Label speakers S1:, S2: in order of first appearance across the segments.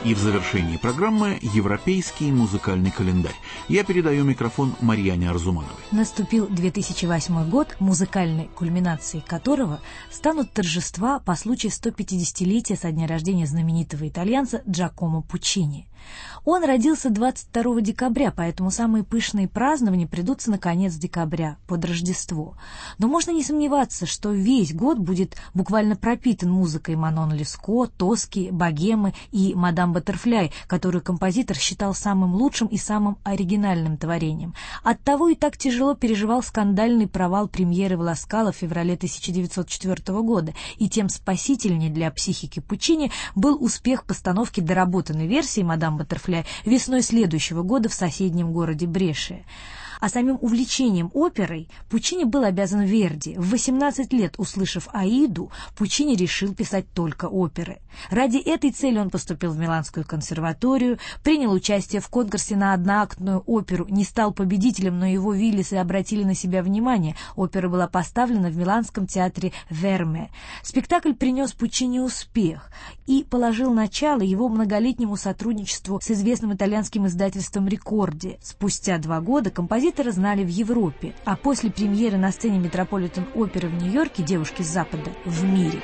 S1: И в завершении программы «Европейский музыкальный календарь». Я передаю микрофон Марьяне Арзумановой.
S2: Наступил 2008 год, музыкальной кульминацией которого станут торжества по случаю 150-летия со дня рождения знаменитого итальянца Джакомо Пуччини. Он родился 22 декабря, поэтому самые пышные празднования придутся на конец декабря, под Рождество. Но можно не сомневаться, что весь год будет буквально пропитан музыкой Манон Леско, Тоски, Богемы и Мадам Баттерфляй, которую композитор считал самым лучшим и самым оригинальным творением. Оттого и так тяжело переживал скандальный провал премьеры «Ла Скала» в феврале 1904 года, и тем спасительнее для психики Пуччини был успех постановки доработанной версии «Мадам Баттерфляй» весной следующего года в соседнем городе Брешия. А самим увлечением оперой Пуччини был обязан Верди. В 18 лет, услышав «Аиду», Пуччини решил писать только оперы. Ради этой цели он поступил в Миланскую консерваторию, принял участие в конкурсе на одноактную оперу, не стал победителем, но его Виллисы обратили на себя внимание. Опера была поставлена в Миланском театре Верме. Спектакль принес Пуччини успех и положил начало его многолетнему сотрудничеству с известным итальянским издательством «Рекорди». Спустя 2 года композитора знали в Европе, а после премьеры на сцене Метрополитен-оперы в Нью-Йорке «Девушки с Запада» в мире.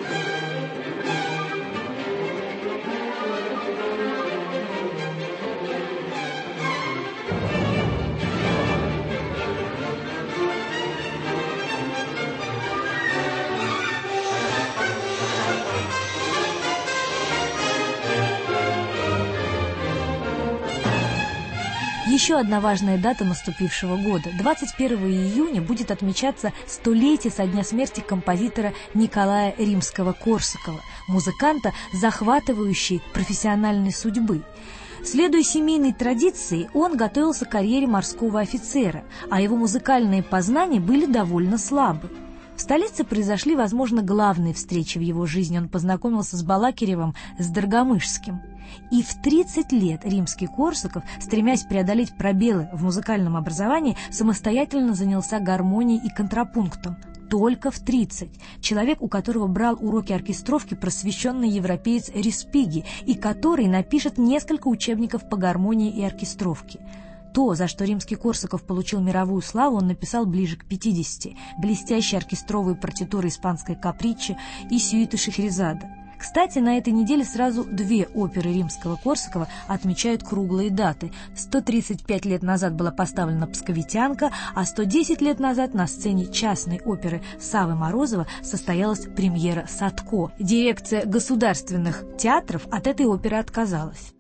S2: Еще одна важная дата наступившего года. 21 июня будет отмечаться 100-летие со дня смерти композитора Николая Римского-Корсакова, музыканта захватывающей профессиональной судьбы. Следуя семейной традиции, он готовился к карьере морского офицера, а его музыкальные познания были довольно слабы. В столице произошли, возможно, главные встречи в его жизни. Он познакомился с Балакиревым, с Доргомышским. И в 30 лет Римский-Корсаков, стремясь преодолеть пробелы в музыкальном образовании, самостоятельно занялся гармонией и контрапунктом. Только в 30. Человек, у которого брал уроки оркестровки просвещенный европеец Респиги, и который напишет несколько учебников по гармонии и оркестровке. То, за что Римский-Корсаков получил мировую славу, он написал ближе к 50. Блестящие оркестровые партитуры испанской каприччо и сюиты Шехерезада. Кстати, на этой неделе сразу 2 оперы Римского-Корсакова отмечают круглые даты. 135 лет назад была поставлена «Псковитянка», а 110 лет назад на сцене частной оперы Саввы Морозова состоялась премьера «Садко». Дирекция государственных театров от этой оперы отказалась.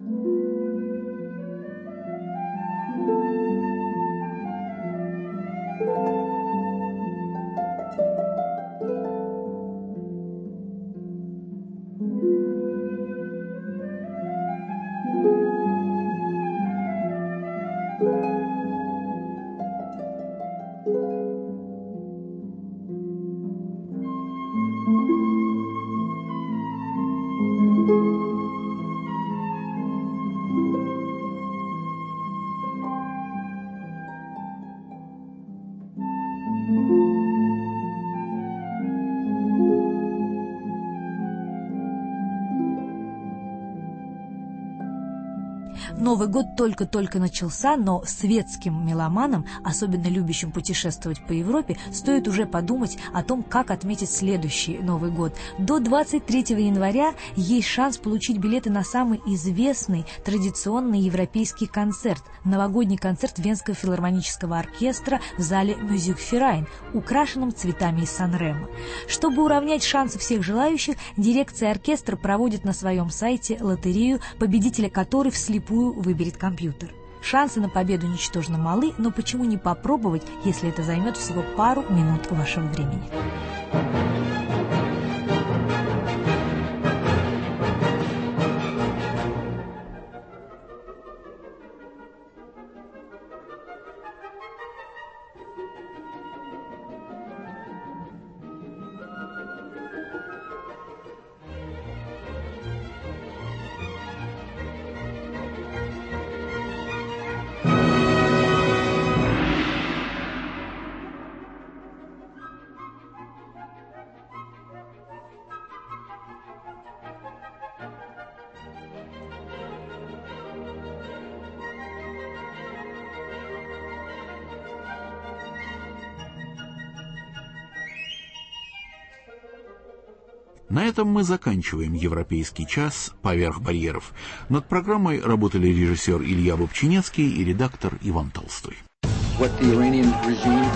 S2: Новый год только-только начался, но светским меломанам, особенно любящим путешествовать по Европе, стоит уже подумать о том, как отметить следующий Новый год. До 23 января есть шанс получить билеты на самый известный традиционный европейский концерт – новогодний концерт Венского филармонического оркестра в зале Мюзикферайн, украшенном цветами из Сан-Ремо. Чтобы уравнять шансы всех желающих, дирекция оркестра проводит на своем сайте лотерею, победителя которой вслепую выберет компьютер. Шансы на победу ничтожно малы, но почему не попробовать, если это займет всего пару минут вашего времени?
S1: На этом мы заканчиваем «Европейский час. Поверх барьеров». Над программой работали режиссер Илья Бобчинецкий и редактор Иван Толстой.